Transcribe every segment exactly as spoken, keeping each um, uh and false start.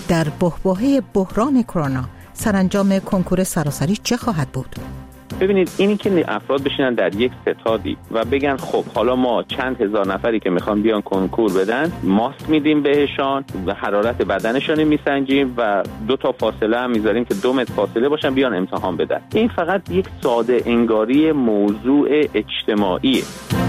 در بحبوحه بحران کرونا سرانجام کنکور سراسری چه خواهد بود؟ ببینید، اینی که افراد بشینن در یک ستادی و بگن خب حالا ما چند هزار نفری که میخوان بیان کنکور بدن ماسک میدیم بهشان و حرارت بدنشون میسنجیم و دو تا فاصله هم میذاریم که دو متر فاصله باشن بیان امتحان بدن، این فقط یک ساده انگاری موضوع اجتماعیه.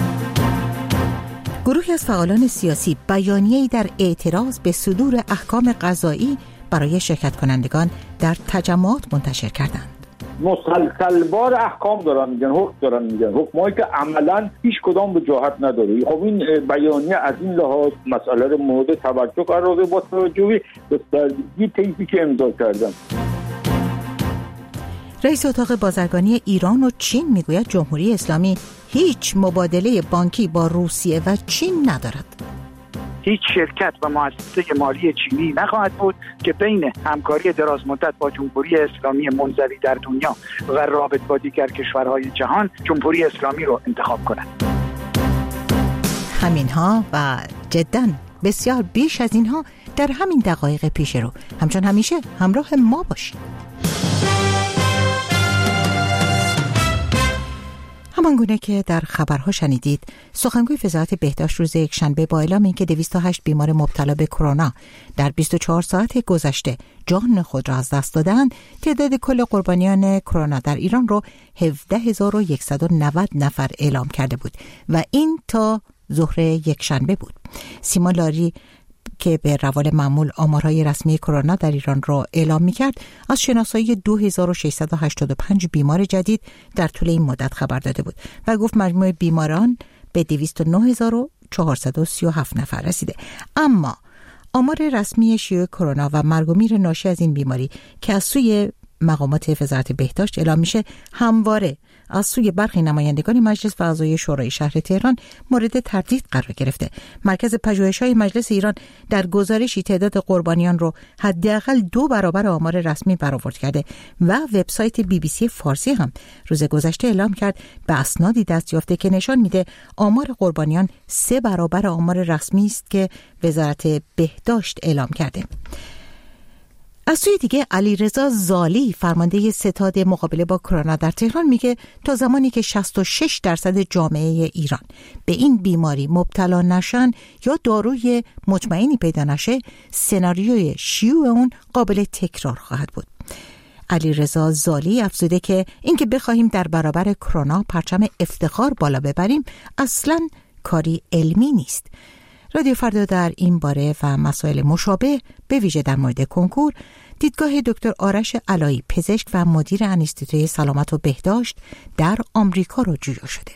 گروهی از فعالان سیاسی بیانیه‌ای در اعتراض به صدور احکام قضایی برای شرکت کنندگان در تجمعات منتشر کردند. مسلسلوار احکام دارن میگن، حکم دارن میگن، حکمایی که عملا هیچ کدام وجاهت نداره. خب این بیانیه از این لحاظ مسئله رو مورد توجه قرار داده با توجه به سادگی طیفی که امضا کردن. رئیس اتاق بازرگانی ایران و چین میگوید جمهوری اسلامی هیچ مبادله بانکی با روسیه و چین ندارد. هیچ شرکت و مؤسسه مالی چینی نخواهد بود که بین همکاری درازمدت با جمهوری اسلامی منزوی در دنیا و رابط با دیگر کشورهای جهان جمهوری اسلامی رو انتخاب کند. همینها و جداً بسیار بیش از اینها در همین دقایق پیش رو. همچون همیشه همراه ما باشید. همانگونه که در خبرها شنیدید، سخنگوی وزارت بهداشت روز یکشنبه با اعلام اینکه دویست و هشت بیمار مبتلا به کرونا در بیست و چهار ساعت گذشته جان خود را از دست دادند، تعداد کل قربانیان کرونا در ایران را هفده هزار و صد و نود نفر اعلام کرده بود و این تا ظهر یکشنبه بود. سیما لاری که به روال معمول آمارهای رسمی کرونا در ایران را اعلام می‌کرد، از شناسایی دو هزار و ششصد و هشتاد و پنج بیمار جدید در طول این مدت خبر داده بود و گفت مجموع بیماران به دویست و نه هزار و چهارصد و سی و هفت نفر رسیده. اما آمار رسمی شیوع کرونا و مرگ و میر ناشی از این بیماری که از سوی مقامات وزارت بهداشت اعلام میشه، همواره از سوی برخی نمایندگان مجلس و اعضای شورای شهر تهران مورد تردید قرار گرفته. مرکز پژوهش‌های مجلس ایران در گزارشی تعداد قربانیان رو حداقل دو برابر آمار رسمی برآورد کرده و وبسایت بی بی سی فارسی هم روز گذشته اعلام کرد به اسنادی دست یافته که نشان میده آمار قربانیان سه برابر آمار رسمی است که وزارت بهداشت اعلام کرده. از سوی دیگه علیرضا زالی، فرمانده ستاد مقابله با کرونا در تهران، میگه تا زمانی که شصت و شش درصد جامعه ایران به این بیماری مبتلا نشن یا داروی مطمئنی پیدا نشه، سناریوی شیوع اون قابل تکرار خواهد بود. علیرضا زالی افزوده که اینکه بخواهیم در برابر کرونا پرچم افتخار بالا ببریم اصلاً کاری علمی نیست. رادیو فردا در این باره و مسائل مشابه به ویژه در مورد کنکور دیدگاه دکتر آرش علایی، پزشک و مدیر انستیتوی سلامت و بهداشت در آمریکا رو جویا شده.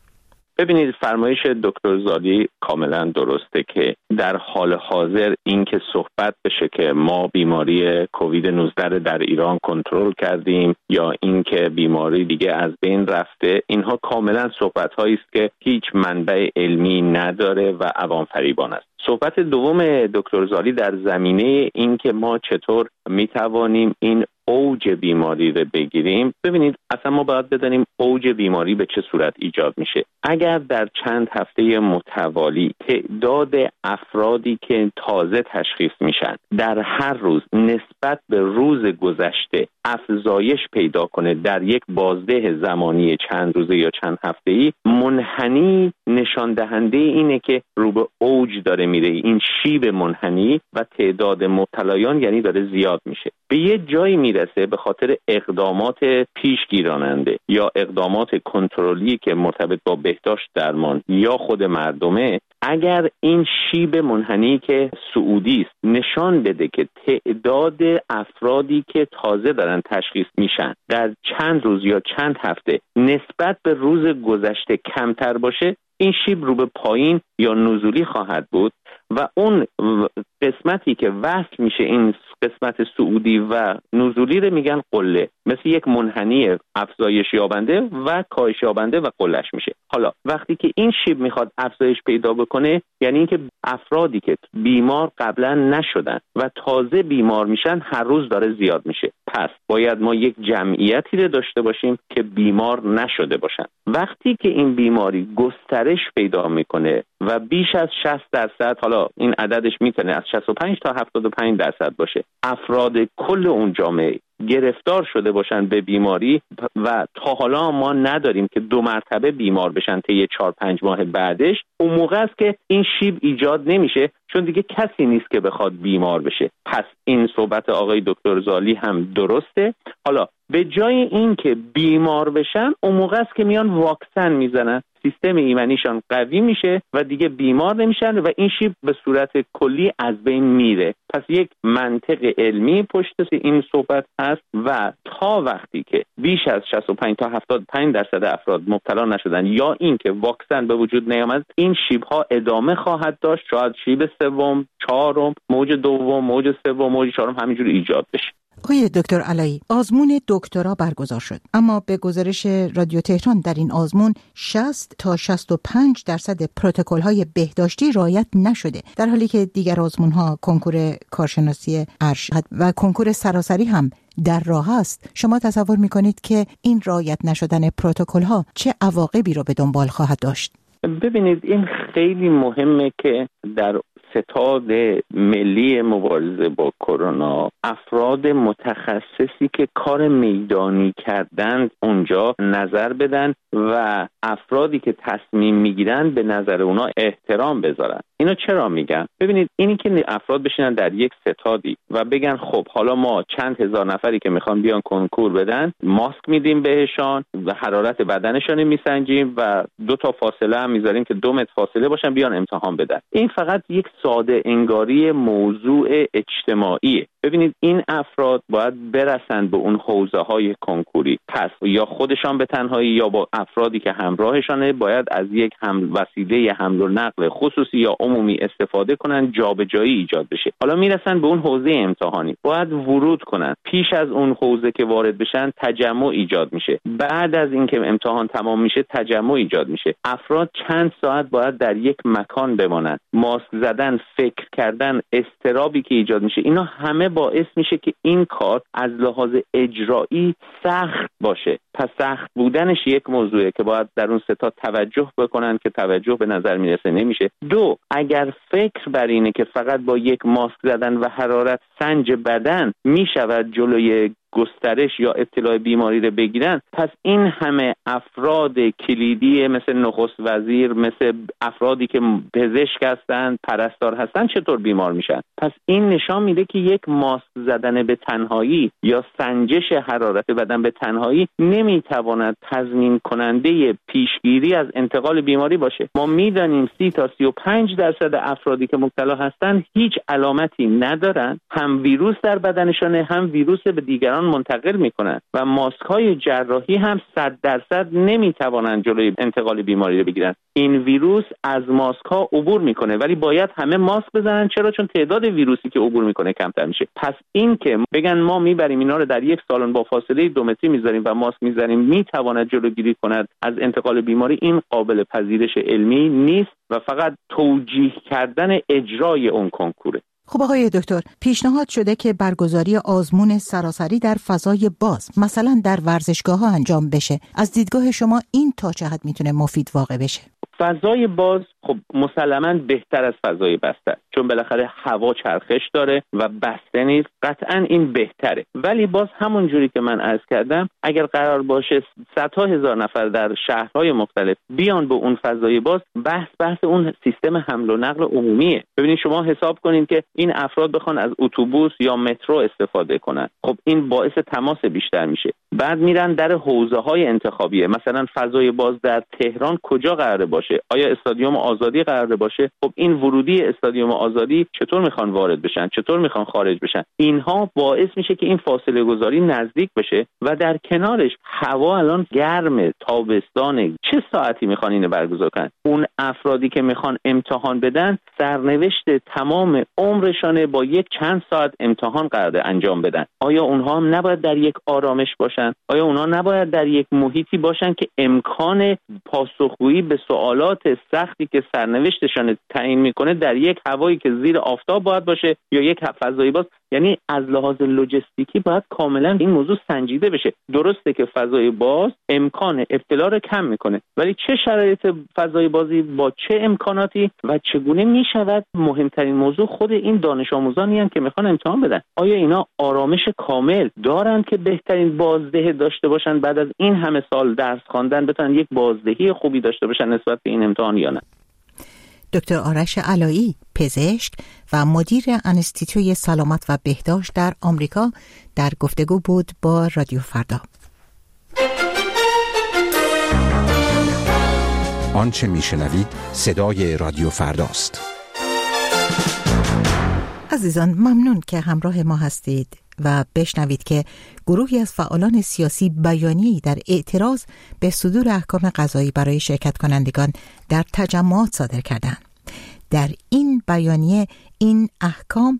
ببینید، فرمایش دکتر زالی کاملا درسته که در حال حاضر این که صحبت بشه که ما بیماری کووید نوزده در ایران کنترل کردیم یا این که بیماری دیگه از بین رفته، اینها کاملا صحبت‌هایی است که هیچ منبع علمی نداره و عوام فریبان است. صحبت دوم دکتر زالی در زمینه این که ما چطور میتوانیم این اوج بیماری رو بگیریم. ببینید، اصلا ما باید بدانیم اوج بیماری به چه صورت ایجاد میشه. اگر در چند هفته متوالی تعداد افرادی که تازه تشخیص میشن در هر روز نسبت به روز گذشته افزایش پیدا کنه در یک بازده زمانی چند روزه یا چند هفته‌ای، منحنی نشان دهنده اینه که رو به اوج داره میره. این شیب منحنی و تعداد مبتلایان یعنی داره زیاد میشه. به یه جایی میرسه به خاطر اقدامات پیشگیراننده یا اقدامات کنترلی که مرتبط با بهداشت درمان یا خود مردمه، اگر این شیب منحنی که صعودی است نشان بده که تعداد افرادی که تازه دارن تشخیص میشن در چند روز یا چند هفته نسبت به روز گذشته کمتر باشه، این شیب رو به پایین یا نزولی خواهد بود و اون قسمتی که وصل میشه این قسمت صعودی و نزولی رو میگن قله، مثل یک منحنی افزایش یابنده و کاهش یابنده و قلهش میشه. حالا وقتی که این شیب میخواد افزایش پیدا بکنه، یعنی اینکه افرادی که بیمار قبلا نشدن و تازه بیمار میشن هر روز داره زیاد میشه. پس باید ما یک جمعیتی رو داشته باشیم که بیمار نشده باشن. وقتی که این بیماری گسترش پیدا میکنه و بیش از شصت درصد، حالا این عددش میتونه از شصت و پنج تا هفتاد و پنج درصد باشه، افراد کل اون جامعه گرفتار شده باشن به بیماری و تا حالا ما نداریم که دو مرتبه بیمار بشن طی چهار پنج ماه بعدش، اون موقع است که این شیب ایجاد نمیشه، چون دیگه کسی نیست که بخواد بیمار بشه. پس این صحبت آقای دکتر زالی هم درسته. حالا به جای این که بیمار بشن، اون موقع است که میان واکسن میزنن، سیستم ایمنیشان قوی میشه و دیگه بیمار نمیشن و این شیب به صورت کلی از بین میره. پس یک منطق علمی پشت این صحبت هست و تا وقتی که بیش از شصت و پنج تا هفتاد و پنج درصد افراد مبتلا نشدن یا این که واکسن به وجود نیامد، این شیب ها ادامه خواهد داشت. شاید شیب سوم، چهارم، موج دوم، موج سوم، موج چهارم همینجور ایجاد بشه. آقای دکتر علایی، آزمون دکترا برگزار شد، اما به گزارش رادیو تهران در این آزمون شصت تا شصت و پنج درصد پروتکل‌های بهداشتی رعایت نشده، در حالی که دیگر آزمون‌ها کنکور کارشناسی ارشد و کنکور سراسری هم در راه است. شما تصور می‌کنید که این رعایت نشدن پروتکل‌ها چه عواقبی را به دنبال خواهد داشت؟ ببینید، این خیلی مهمه که در ستاد ملی مبارزه با کرونا افراد متخصصی که کار میدانی کردند اونجا نظر بدن و افرادی که تصمیم میگیرن به نظر اونا احترام بذارن. اینو چرا میگن؟ ببینید، اینی که افراد بشینن در یک ستادی و بگن خب حالا ما چند هزار نفری که میخوان بیان کنکور بدن ماسک میدیم بهشان و حرارت بدنشون میسنجیم و دو تا فاصله هم میذاریم که دو متر فاصله باشن بیان امتحان بدن. این فقط یک ساده انگاری موضوع اجتماعیه. ببینید، این افراد باید برسن به اون حوزه های کنکوری، پس یا خودشان به تنهایی یا با افرادی که همراهشانه باید از یک هم وسیله حمل و نقل خصوصی یا عمومی استفاده کنن، جابجایی ایجاد بشه. حالا میرسن به اون حوزه امتحانی، باید ورود کنن. پیش از اون حوزه که وارد بشن تجمع ایجاد میشه، بعد از اینکه امتحان تمام میشه تجمع ایجاد میشه. افراد چند ساعت باید در یک مکان بمانن، ماسک زدن، فکر کردن، اضطرابی که ایجاد میشه، اینا همه باعث میشه که این کار از لحاظ اجرایی سخت باشه. پس سخت بودنش یک موضوعه که باید در اون ستا توجه بکنن که توجه به نظر میرسه نمیشه. دو، اگر فکر بر اینه که فقط با یک ماسک زدن و حرارت سنج بدن میشود جلوی گسترش یا ابتلاع بیماری رو بگیرن، پس این همه افراد کلیدی مثل نخست وزیر، مثل افرادی که پزشک هستن، پرستار هستن، چطور بیمار میشن؟ پس این نشان میده که یک ماسک زدن به تنهایی یا سنجش حرارت بدن به تنهایی نمیتواند تضمین کننده پیشگیری از انتقال بیماری باشه. ما میدانیم سی تا سی و پنج درصد افرادی که مبتلا هستن هیچ علامتی ندارن، هم ویروس در بدنشونه، هم ویروس به دیگران منتقل میکنن و ماسک های جراحی هم صد درصد نمیتوانند جلوی انتقال بیماری رو بگیرن. این ویروس از ماسک ها عبور میکنه، ولی باید همه ماسک بزنن. چرا؟ چون تعداد ویروسی که عبور میکنه کمتر میشه. پس این که بگن ما میبریم اینا رو در یک سالن با فاصله دو متری میذاریم و ماسک میذاریم میتواند جلوگیری کند از انتقال بیماری، این قابل پذیرش علمی نیست و فقط توجیه کردن اجرای اون کنکوره. خب آقای دکتر، پیشنهاد شده که برگزاری آزمون سراسری در فضای باز، مثلا در ورزشگاه‌ها انجام بشه. از دیدگاه شما این تا چه حد میتونه مفید واقع بشه؟ فضای باز خب مسلماً بهتر از فضای بسته، چون بالاخره هوا چرخش داره و بسته نیست. قطعاً این بهتره، ولی باز همون جوری که من عرض کردم، اگر قرار باشه صدها هزار نفر در شهرهای مختلف بیان به اون فضای باز، بحث بحث اون سیستم حمل و نقل عمومیه. ببینید شما حساب کنین که این افراد بخوان از اتوبوس یا مترو استفاده کنن، خب این باعث تماس بیشتر میشه. بعد میرن در حوزه‌های انتخابیه، مثلا فضای باز در تهران کجا قراره باشه؟ آیا استادیوم آزادی قراره باشه؟ خب این ورودی استادیوم آزادی چطور میخوان وارد بشن، چطور میخوان خارج بشن؟ اینها باعث میشه که این فاصله گذاری نزدیک بشه و در کنارش هوا الان گرمه، تابستانه، چه ساعتی میخوان اینو برگزار کنن؟ اون افرادی که میخوان امتحان بدن سرنوشت تمام عمرشانه با یک چند ساعت امتحان قراره انجام بدن. آیا اونها هم نباید در یک آرامش باشن؟ آیا اونها نباید در یک محیطی باشن که امکان پاسخگویی به سوالات سختی که سرنوشتشان تعیین میکنه در یک هوایی که زیر آفتاب باید باشه یا یک فضایی باز؟ یعنی از لحاظ لوجستیکی باید کاملا این موضوع سنجیده بشه. درسته که فضای باز امکان ابتلا رو کم میکنه، ولی چه شرایط فضای بازی با چه امکاناتی و چگونه میشود؟ مهمترین موضوع خود این دانش آموزانی هستند که میخوان امتحان بدن. آیا اینا آرامش کامل دارن که بهترین بازده داشته باشن بعد از این همه سال درس خواندن، بتونن یک بازدهی خوبی داشته باشن نسبت به این امتحان یا نه؟ دکتر آرش علایی، پزشک و مدیر انستیتوی سلامت و بهداشت در آمریکا، در گفتگو بود با رادیو فردا. آنچه میشنوید صدای رادیو فرداست. عزیزان، ممنون که همراه ما هستید و بشنوید که گروهی از فعالان سیاسی بیانیه‌ای در اعتراض به صدور احکام قضایی برای شرکت کنندگان در تجمعات صادر کردند. در این بیانیه این احکام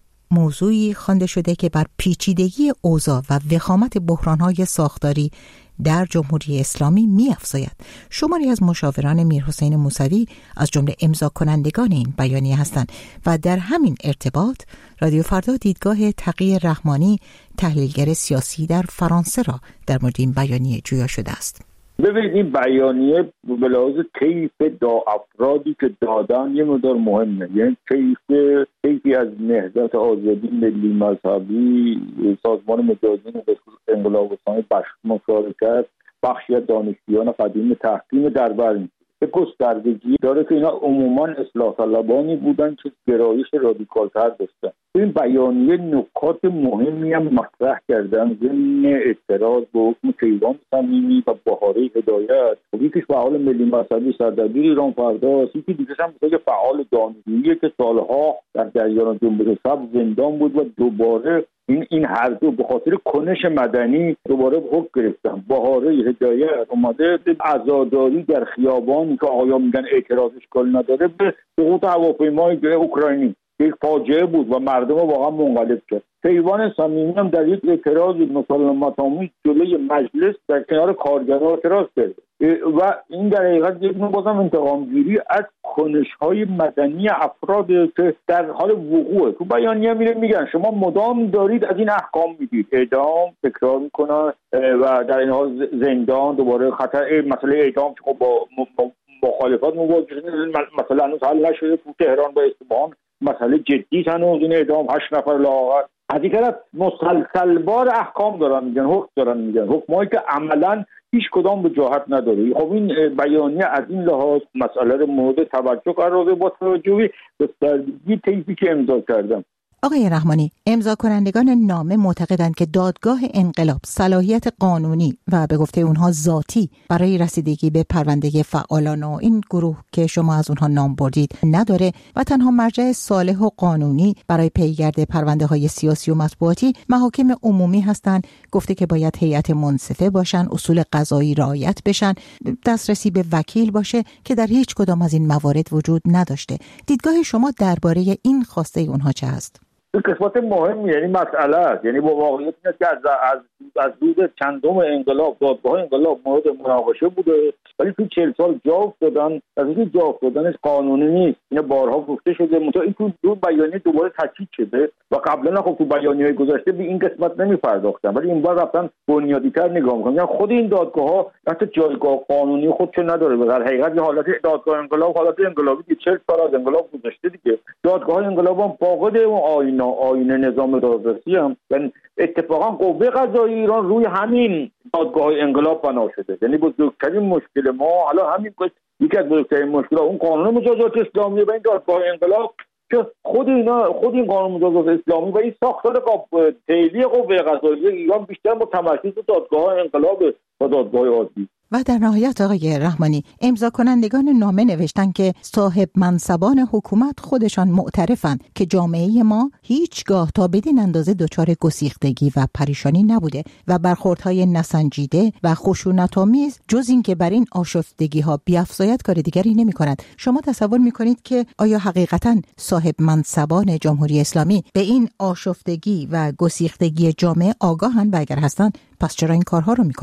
موضوعی خوانده شده که بر پیچیدگی اوضاع و وخامت بحران‌های ساختاری در جمهوری اسلامی می‌افزاید. شماری از مشاوران میرحسین موسوی از جمله امضا کنندگان این بیانیه هستند و در همین ارتباط رادیو فردا دیدگاه تقی رحمانی، تحلیلگر سیاسی در فرانسه را در مورد این بیانیه جویا شده است. ببینید این بیانیه به لحاظ کیف دا افرادی که دادن یه مقدار مهمه، یعنی کیف کیفی از نهضت آزادی ملی مذهبی، سازمان مجاهدین به انقلاب اسلامی مشارکت، بخشی از دانشجویان قدیم تحکیم در بر به گستردگی داره که اینا عموما اصلاح طلبانی بودن که گرایش رادیکال‌تر داشتن. این بیانیه نکات مهمی هم مطرح کردن ضمن اعتراض به حکم کیوان صمیمی و بهاره هدایت. یکیش فعال ملی مذهبی سردبیر ایران فرداست، یکی دیگه هم مثلا فعال دانشجویی که سالها در جریان جنبش سبز زندان بود و دوباره این این هر دو به خاطر کنش مدنی دوباره حکم گرفتن. بهاره هدایت اومده عزاداری در خیابانی که آقایان میگن اعتراضش کل نداره به سقوط هواپیمای اوکراینی، یک فاجعه بود و مردم رو واقعا منقلب کرد. کیوان صمیمی هم در یک اعتراض مسالمت‌آمیز جلوی مجلس در کنار کارگران اعتراض کرد و این در حقیقت یک نوع بازم انتقام‌گیری از کنش‌های مدنی افراد که در حال وقوعه. تو بیانیه میره میگن شما مدام دارید از این احکام میدید، اعدام تکرار میکنن و در این حال زندان دوباره خطر مسئله اعدام که با مخالفات مواجه مثلا هنوز حل نشده تو تهران با اصفهان مسئله جدی هنوز این اعدام هشت نفر لااقل. از این طرف مسلسلبار احکام دارن میگن، حکم دارن میگن، حکمایی که عملاً هیچ کدام به جهت نداره. خب این بیانیه از این لحاظ مسئله رو مورد توجه قرار داده با توجه به گستردگی طیفی که امضا کردم. آقای رحمانی، امضا کنندگان نامه معتقدند که دادگاه انقلاب صلاحیت قانونی و به گفته اونها ذاتی برای رسیدگی به پرونده فعالان و این گروه که شما از اونها نام بردید نداره و تنها مرجع صالح و قانونی برای پیگرد پرونده های سیاسی و مطبوعاتی محاکم عمومی هستند. گفته که باید هیئت منصفه باشن، اصول قضایی رعایت بشن، دسترسی به وکیل باشه که در هیچ کدام از این موارد وجود نداشته. دیدگاه شما درباره این خواسته اونها چه است؟ این قسمت مهم یعنی مسئله است، یعنی با واقعیت اینه که از از از دود چندم انقلاب دادگاه انقلاب مورد مناقشه بوده، ولی تو چهل سال جا افتادن. از اینکه جا افتادنش قانونی نیست، این بارها گفته شده. منتها این تو دو بیانیه دوباره تاکید شده و قبلا خب تو بیانیه‌های گذشته به این قسمت نمی‌پرداختن، ولی این بار رفتن بنیادی‌تر نگاه می‌کنن. یعنی خود این دادگاه‌ها حتی جایگاه قانونی خودشو نداره. در حقیقت حالت دادگاه انقلاب حالت انقلابی که چهل سال از انقلاب گذشته دیگه. دادگاه انقلاب هم فاقد اون آیین آیین نظام دادرسی هم، یعنی اتفاقا قوه قضایی ایران روی همین دادگاه انقلاب بنا شده. یعنی بزرگترین مشکل ما حالا همین یکی از بزرگترین مشکلات اون قانون مجازات اسلامی و این دادگاه انقلاب که خود اینا خود این قانون مجازات اسلامی و این ساختار فعلی قوه قضایی ایران بیشتر متمرکز دادگاه انقلاب و دادگاه عادی. و در نهایت آقای رحمانی، امضا کنندگان نامه نوشتن که صاحب منصبان حکومت خودشان معترفند که جامعه ما هیچگاه تا بدین اندازه دچار گسیختگی و پریشانی نبوده و برخوردهای نسنجیده و خشونت‌آمیز جز این که بر این آشفتگی‌ها بیافزاید کار دیگری نمی‌کند. شما تصور می‌کنید که آیا حقیقتاً صاحب منصبان جمهوری اسلامی به این آشفتگی و گسیختگی جامعه آگاهند و اگر هستند پس چرا این کارها رو می‌کنند؟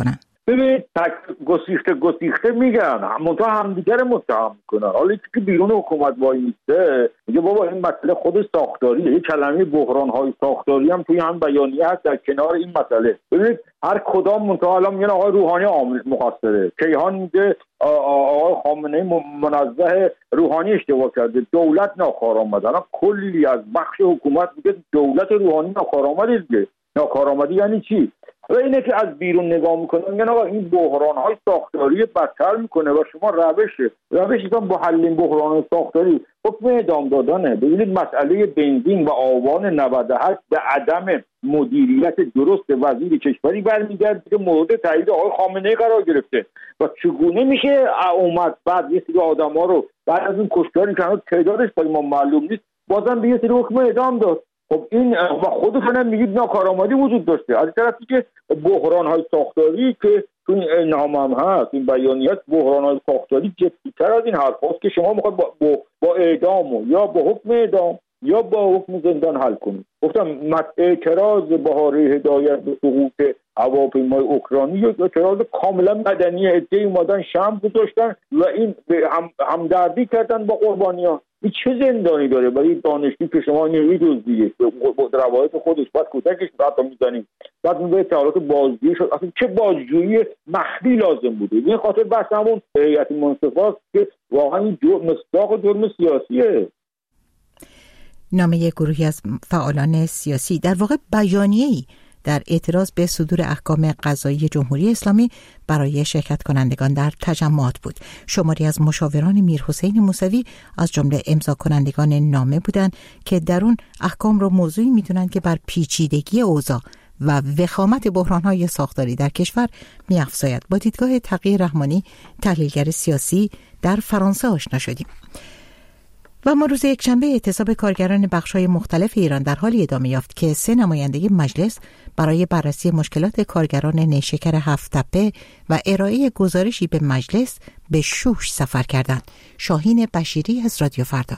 ببینید تک گسیخته گسیخته میگن، منتها همدیگر متهم میکنن. حالا که بیرون حکومت وای میسته میگه بابا این مسئله خود ساختاریه. یه کلمه بحران‌های ساختاری هم توی هم بیانیه هست در کنار این مسئله. ببینید هر کدام منتها الان میگن آقای روحانی عامل مقصره، کیهان میگه آقای خامنه‌ای منزه روحانی اشتباه کرده، دولت ناکارآمد. الان کلی از بخش حکومت میگه دولت روحانی ناکارآمده دیگه. ناکارآمدی یعنی چی؟ و اینه که از بیرون نگاه میکنه میگن آقا این بحران‌های ساختاری بدتر میکنه و شما روشه روشتون با حل بحران ساختاری حکم اعدام دادنه. ببینید مسئله بنزین و آبان نود و هشت به عدم مدیریت درست وزیر کشوری برمیگرده که مورد تایید آقای خامنه‌ای قرار گرفته و چگونه میشه اومد بعد یه سری آدما رو بعد از این کشتاری که هنوز تعدادش برای ما معلوم نیست بازم به یه سری حکم اعدام داد. خب این و خودتون هم میگید ناکارآمدی وجود داشته. از طرفی که بحران‌های ساختاری که تو این نامه هم هست، این بیانیه بحران‌های ساختاری جدی‌تر از این حرف هست که شما میخواید با, با, با اعدام و یا با حکم اعدام یا با حکم زندان حل کنید. گفتم اعتراض بهاره هدایت به سقوط هواپیمای اوکراینی یک اعتراض کاملا مدنی، عده‌ای اومدن شمع گذاشتن و این هم همدردی کردن با قربانیان. این چه زندانی داره برای دانشجویی که شما نیروی دزدیه با روایت خودش بعد کتکش بعد میزنیم بعد میگه اطلاعات بازجویی شد. اصلا چه بازجویی مخفی لازم بوده؟ این خاطر بحث همون هیئت منصفاست که واقعا این جرم مصداق جرم سیاسیه. نامه گروهی از فعالان سیاسی در واقع بیانیه‌ای در اعتراض به صدور احکام قضایی جمهوری اسلامی برای شرکت کنندگان در تجمعات بود. شماری از مشاوران میرحسین موسوی از جمله امضا کنندگان نامه بودند که در اون احکام رو موضوعی میدونن که بر پیچیدگی اوضاع و وخامت بحران‌های ساختاری در کشور می‌افزاید. با دیدگاه تقی رحمانی، تحلیلگر سیاسی، در فرانسه آشنا شدیم. و ما روز یکشنبه اعتصاب کارگران بخش‌های مختلف ایران در حالی ادامه یافت که سه نماینده مجلس برای بررسی مشکلات کارگران نیشکر هفت تپه و ارائه گزارشی به مجلس به شوش سفر کردند. شاهین بشیری از رادیو فردا.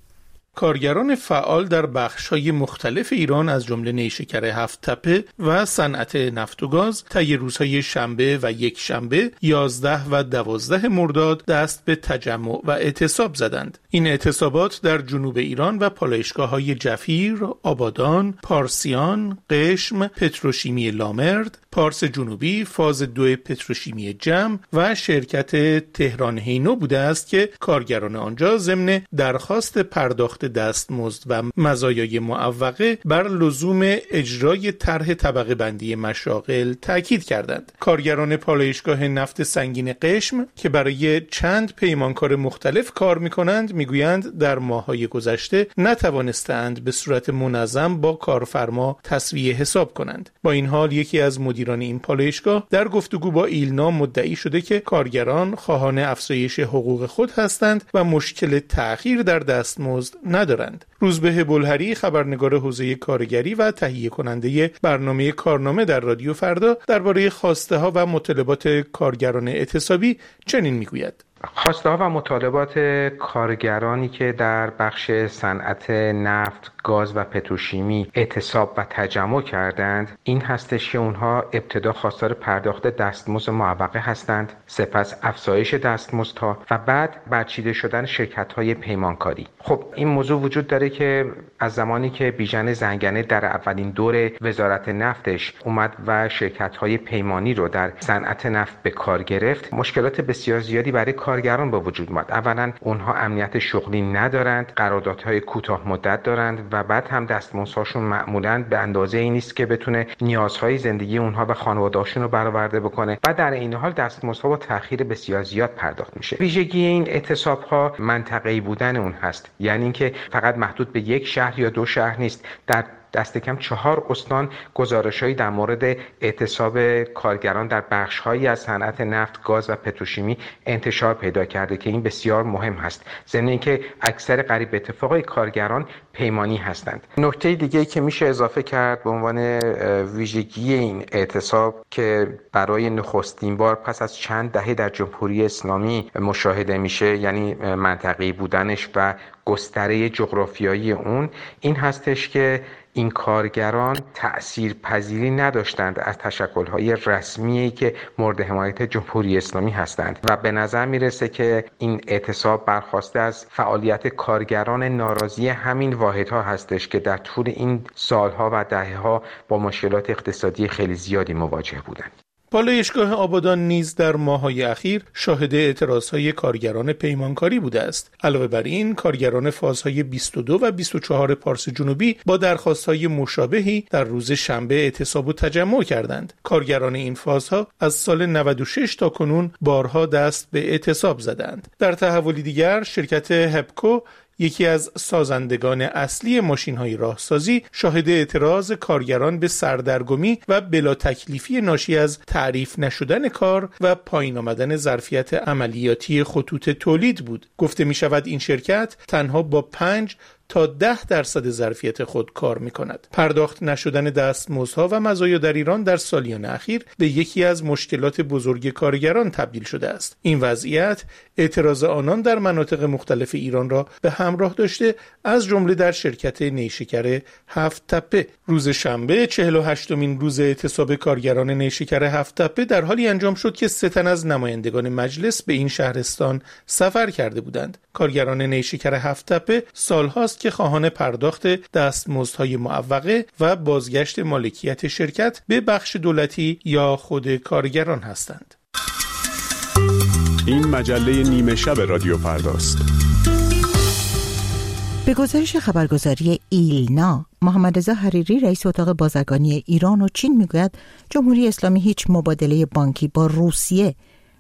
کارگران فعال در بخش‌های مختلف ایران از جمله نیشکر هفت تپه و صنعت نفت و گاز طی روزهای شنبه و یک شنبه یازده و دوازده مرداد دست به تجمع و اعتصاب زدند. این اعتصابات در جنوب ایران و پالایشگاه‌های جفیر، آبادان، پارسیان، قشم، پتروشیمی لامرد، پارس جنوبی، فاز دو پتروشیمی جم و شرکت تهران هینو بوده است که کارگران آنجا ضمن درخواست پرداخت دستمزد و مزایای معوقه بر لزوم اجرای طرح طبقه بندی مشاغل تاکید کردند. کارگران پالایشگاه نفت سنگین قشم که برای چند پیمانکار مختلف کار می‌کنند میگویند در ماه‌های گذشته نتوانستند به صورت منظم با کارفرما تسویه حساب کنند. با این حال یکی از مدیران این پالایشگاه در گفتگو با ایلنا مدعی شده که کارگران خواهان افزایش حقوق خود هستند و مشکل تأخیر در دستمزد ندارند. روزبه بلهری، خبرنگار حوزه کارگری و تهیه کننده برنامه کارنامه در رادیو فردا، درباره خواسته ها و مطالبات کارگران اعتصابی چنین میگوید: خواسته ها و مطالبات کارگرانی که در بخش صنعت نفت، گاز و پتروشیمی اعتصاب و تجمع کردند این هستش که اونها ابتدا خواستار پرداخت دستمزد معوقه هستند، سپس افزایش دستمزدها و بعد برچیده شدن شرکت‌های پیمانکاری. خب این موضوع وجود داره که از زمانی که بیژن زنگنه در اولین دور وزارت نفتش اومد و شرکت‌های پیمانی رو در صنعت نفت به کار گرفت، مشکلات بسیار زیادی برای کارگران به وجود اومد. اولا اونها امنیت شغلی ندارند، قراردادهای کوتاه مدت دارند و بعد هم دستمزدهاشون معمولاً به اندازه ای نیست که بتونه نیازهای زندگی اونها و خانواده‌هاشون رو برآورده بکنه و در این حال دستمزدها با تأخیر بسیار زیاد پرداخت میشه. ویژگی این اعتصاب‌ها منطقه‌ای بودن اون هست، یعنی اینکه فقط محدود به یک شهر یا دو شهر نیست. در دست کم چهار استان گزارش‌هایی در مورد اعتصاب کارگران در بخش‌هایی از صنعت نفت، گاز و پتروشیمی انتشار پیدا کرده که این بسیار مهم هست. ضمن اینکه اکثر قریب اتفاقای کارگران پیمانی هستند. نکته دیگه‌ای که میشه اضافه کرد به عنوان ویژگی این اعتصاب که برای نخستین بار پس از چند دهه در جمهوری اسلامی مشاهده میشه، یعنی منطقه‌ای بودنش و گستره جغرافیایی اون، این هستش که این کارگران تأثیر پذیری نداشتند از تشکل‌های رسمی که مورد حمایت جمهوری اسلامی هستند و به نظر میرسه که این اعتصاب برخواسته از فعالیت کارگران ناراضی همین واحدها هستش که در طول این سالها و دهه‌ها با مشکلات اقتصادی خیلی زیادی مواجه بودند. پالایشگاه آبادان نیز در ماه‌های اخیر شاهد اعتراضهای کارگران پیمانکاری بوده است. علاوه بر این، کارگران فازهای بیست و دو و بیست و چهار پارس جنوبی با درخواستهای مشابهی در روز شنبه اعتصاب و تجمع کردند. کارگران این فازها از سال نود و شش تا کنون بارها دست به اعتصاب زدند. در تحولی دیگر، شرکت هپکو، یکی از سازندگان اصلی ماشین‌های راهسازی، شاهد اعتراض کارگران به سردرگمی و بلا تکلیفی ناشی از تعریف نشدن کار و پایین آمدن ظرفیت عملیاتی خطوط تولید بود. گفته می شود این شرکت تنها با پنج تا ده درصد ظرفیت خود کار می کند. پرداخت نشدن دستمزدها و مزایا در ایران در سالیان اخیر به یکی از مشکلات بزرگ کارگران تبدیل شده است. این وضعیت اعتراض آنان در مناطق مختلف ایران را به همراه داشته، از جمله در شرکت نیشکر هفت تپه. روز شنبه چهل و هشتمین روز اعتصاب کارگران نیشکر هفت تپه در حالی انجام شد که سه تن از نمایندگان مجلس به این شهرستان سفر کرده بودند. کارگران نیشکر هفت تپه سالهاست که خواهان پرداخت دستمزدهای معوقه و بازگشت مالکیت شرکت به بخش دولتی یا خود کارگران هستند. این مجله نیمه شب رادیو فرداست. به گزارش خبرگزاری ایلنا، محمد رضا حریری رئیس اتاق بازرگانی ایران و چین میگوید جمهوری اسلامی هیچ مبادله بانکی با روسیه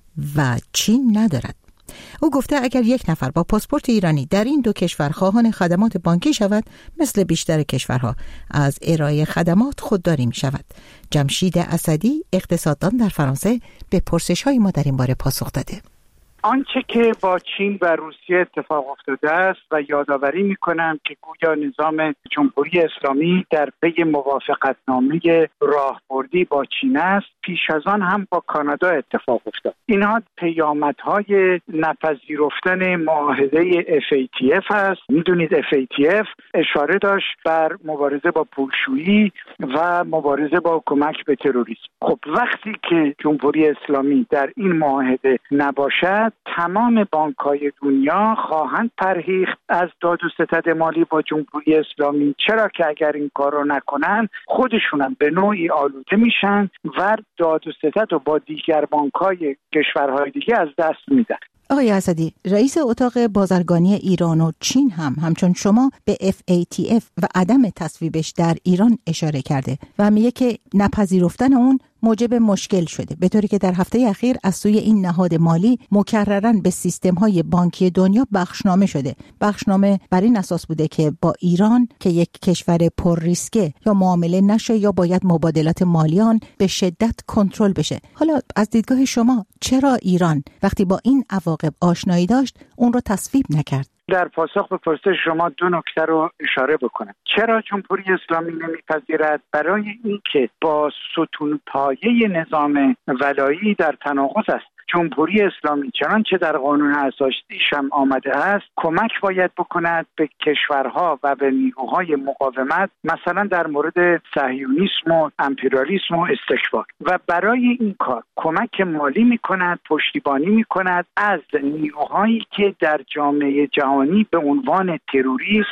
و چین ندارد. او گفته اگر یک نفر با پاسپورت ایرانی در این دو کشور خواهان خدمات بانکی شود، مثل بیشتر کشورها از ارائه خدمات خودداری می شود. جمشید اسدی، اقتصاددان در فرانسه، به پرسش‌های ما در این باره پاسخ داده. آنچه که با چین و روسیه اتفاق افتاده است و یادآوری می‌کنم که گویا نظام جمهوری اسلامی در پی موافقتنامه راهبردی با چین است، پیش از آن هم با کانادا اتفاق افتاد. اینها پیامدهای نپذیرفتن معاهده اف ای تی اف است. می‌دونید اف ای تی اف اشاره داشت بر مبارزه با پولشویی و مبارزه با کمک به تروریسم. خب وقتی که جمهوری اسلامی در این معاهده نباشد، تمام بانک‌های دنیا خواهند پرهیخت از داد و ستد مالی با جمهوری اسلامی، چرا که اگر این کار رو نکنن خودشونم به نوعی آلوده میشن و داد و ستد رو با دیگر بانک‌های کشورهای دیگه از دست میدن. آقای اسدی، رئیس اتاق بازرگانی ایران و چین هم همچون شما به اف ای تی اف و عدم تصویبش در ایران اشاره کرده و میگه که نپذیرفتن اون موجب مشکل شده، به طوری که در هفته اخیر از سوی این نهاد مالی مکرراً به سیستم‌های بانکی دنیا بخشنامه شده. بخشنامه بر این اساس بوده که با ایران که یک کشور پر ریسکه یا معامله نشه یا باید مبادلات مالی آن به شدت کنترل بشه. حالا از دیدگاه شما چرا ایران وقتی با این عواقب آشنایی داشت اون رو تصویب نکرد؟ در پاسخ به پرسش شما دو نکته رو اشاره بکنم. چرا جمهوری اسلامی نمیپذیرد؟ برای اینکه با ستون پایه نظام ولایی در تناقض است. جمهوری اسلامی چنانچه در قانون اساسیش هم آمده است، کمک باید بکند به کشورها و به نیروهای مقاومت، مثلا در مورد صهیونیسم و امپریالیسم و استکبار، و برای این کار کمک مالی میکند، پشتیبانی میکند از نیروهایی که در جامعه جهانی به عنوان تروریست،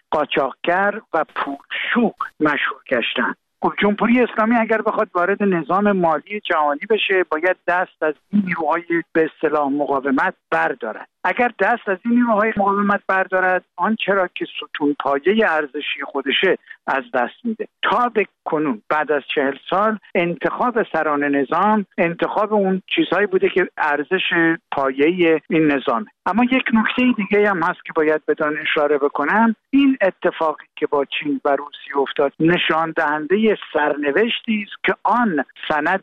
قاچاقگر و پولشو مشهور گشتند. خب جمهوری اسلامی اگر بخواد وارد نظام مالی جهانی بشه، باید دست از این نیروهای به اصطلاح مقاومت بردارد. اگر دست از این نیروهای مقاومت بردارد، آن چرا که ستون پایه ارزشی خودشه از دست میده. تا به کنون بعد از چهل سال انتخاب سران نظام انتخاب اون چیزهایی بوده که ارزش پایه این نظامه. اما یک نکته دیگه هم هست که باید بدان اشاره بکنم. این اتفاقی که با چین و روسیه افتاد نشان دهنده سرنوشتی است که آن سند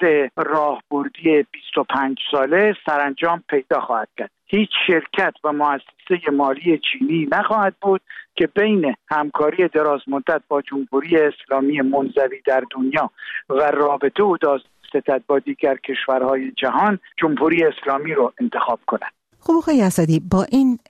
راهبردی بیست و پنج ساله سرانجام پیدا خواهد کرد. هیچ شرکت و مؤسسه مالی چینی نخواهد بود که بین همکاری دراز مدت با جمهوری اسلامی منزوی در دنیا و رابطه و داد و ستد با دیگر کشورهای جهان جمهوری اسلامی رو انتخاب کند. خب آقای اسدی، با این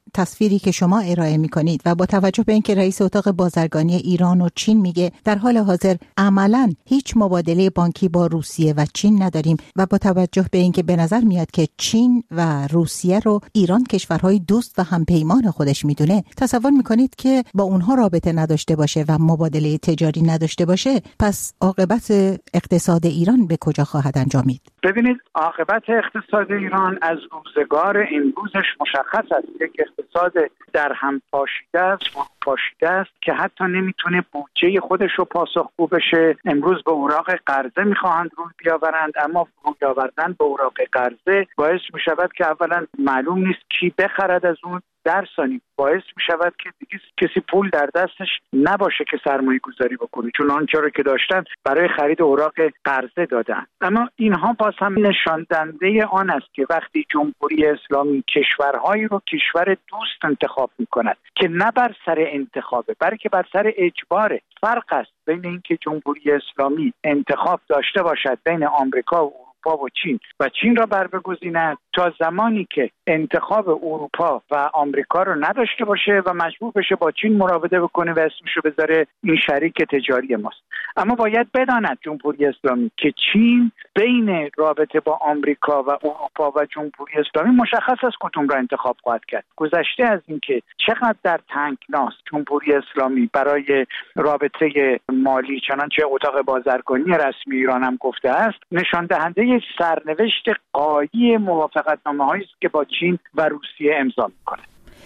تصویری که شما ارائه می‌کنید و با توجه به اینکه رئیس اتاق بازرگانی ایران و چین میگه در حال حاضر عملاً هیچ مبادله بانکی با روسیه و چین نداریم و با توجه به اینکه به نظر میاد که چین و روسیه رو ایران کشورهای دوست و همپیمان خودش میدونه، تصور می‌کنید که با اونها رابطه نداشته باشه و مبادله تجاری نداشته باشه، پس عاقبت اقتصاد ایران به کجا خواهد انجامید؟ ببینید، عاقبت اقتصاد ایران از روزگار امروزش مشخص است. یک اقتصاد در هم پاشیده است، پاشیده است که حتی نمیتونه بودجه خودش رو پاسخگو بشه. امروز به اوراق قرضه میخواهند روی بیاورند، اما روی آوردن به اوراق قرضه باعث میشود که اولا معلوم نیست کی بخرد از اون، در ثانی باعث می شود که دیگه کسی پول در دستش نباشه که سرمایه گذاری بکنه، چون آنچه رو که داشتن برای خرید اوراق قرضه دادن. اما اینها باز هم نشان دهنده آن است که وقتی جمهوری اسلامی کشورهایی رو کشور دوست انتخاب می کند که نه بر سر انتخابه بلکه بر سر اجباره. فرق است بین اینکه جمهوری اسلامی انتخاب داشته باشد بین آمریکا و و چین و چین را بر بگزیند، تا زمانی که انتخاب اروپا و آمریکا رو نداشته باشه و مجبور بشه با چین مراوده بکنه و اسمشو بذاره این شریک تجاری ماست. اما باید بداند جمهوری اسلامی که چین بین رابطه با آمریکا و اروپا و جمهوری اسلامی مشخص است کدوم را انتخاب خواهد کرد. گذشته از اینکه چقدر در تنگناست جمهوری اسلامی برای رابطه مالی، چنانچه اتاق بازرگانی رسمی ایران هم گفته است، نشان دهنده سرنوشت غایی موافقتنامه‌هایی است که با چین و روسیه امضا می‌کنه.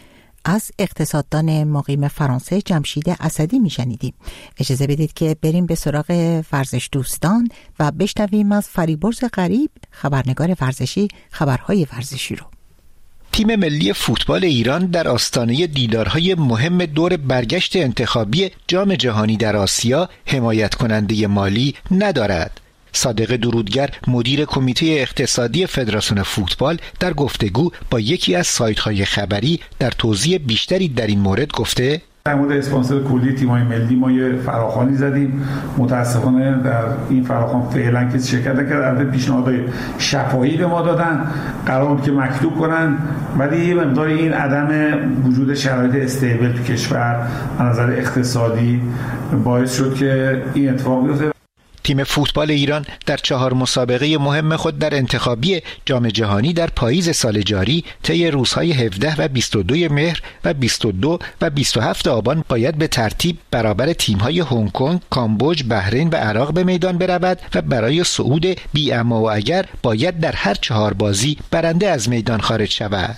از اقتصاددان مقیم فرانسه جمشید اسدی میشنیدیم. اجازه بدید که بریم به سراغ ورزش دوستان و بشنویم از فریبرز غریب، خبرنگار ورزشی، خبرهای ورزشی رو. تیم ملی فوتبال ایران در آستانه دیدارهای مهم دور برگشت انتخابی جام جهانی در آسیا حمایت کننده مالی ندارد. صادق درودگر، مدیر کمیته اقتصادی فدراسیون فوتبال، در گفتگو با یکی از سایت‌های خبری در توضیح بیشتری در این مورد گفته: در مورد اسپانسر کلی تیم‌های ملی ما یه فراخوانی زدیم. متاسفانه در این فراخوان فعلا کسی شرکت نکرد. البته پیشنهادهای شفاهی به ما دادن، قرار بود که مکتوب کنن، ولی یه مقدار این عدم وجود شرایط استیبل تو کشور از نظر اقتصادی باعث شد که این اتفاق بیفته. تیم فوتبال ایران در چهار مسابقه مهم خود در انتخابی جام جهانی در پاییز سال جاری طی روزهای هفده و بیست و دو مهر و بیست و دو و بیست و هفت آبان باید به ترتیب برابر تیم‌های هنگ کنگ، کامبوج، بحرین و عراق به میدان برود و برای صعود بی اما و اگر باید در هر چهار بازی برنده از میدان خارج شود.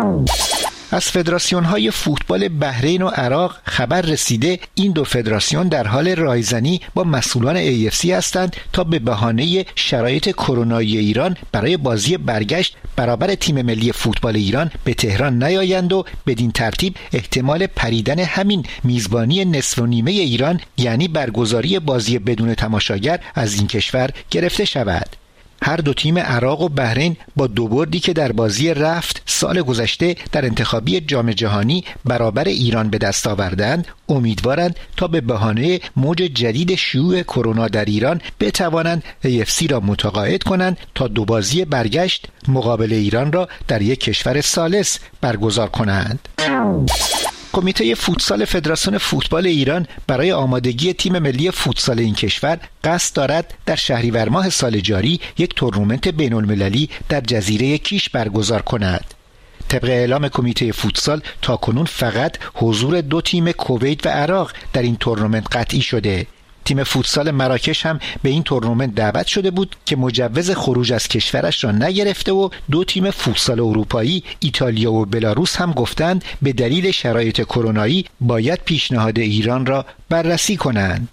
از فدراسیون‌های فوتبال بحرین و عراق خبر رسیده این دو فدراسیون در حال رایزنی با مسئولان ای اف سی هستند تا به بهانه شرایط کرونایی ایران برای بازی برگشت برابر تیم ملی فوتبال ایران به تهران نیایند و بدین ترتیب احتمال پریدن همین میزبانی نصف و نیمه ایران، یعنی برگزاری بازی بدون تماشاگر، از این کشور گرفته شود. هر دو تیم عراق و بحرین با دو بردی که در بازی رفت سال گذشته در انتخابی جام جهانی برابر ایران به دست آوردند، امیدوارند تا به بهانه موج جدید شیوع کرونا در ایران بتوانند ای اف سی را متقاعد کنند تا دو بازی برگشت مقابل ایران را در یک کشور ثالث برگزار کنند. کمیته فوتسال فدراسیون فوتبال ایران برای آمادگی تیم ملی فوتسال این کشور قصد دارد در شهریور ماه سال جاری یک تورنمنت بین المللی در جزیره کیش برگزار کند. طبق اعلام کمیته فوتسال تاکنون فقط حضور دو تیم کویت و عراق در این تورنمنت قطعی شده. تیم فوتسال مراکش هم به این تورنمنت دعوت شده بود که مجوز خروج از کشورش را نگرفته و دو تیم فوتسال اروپایی ایتالیا و بلاروس هم گفتند به دلیل شرایط کرونایی باید پیشنهاد ایران را بررسی کنند.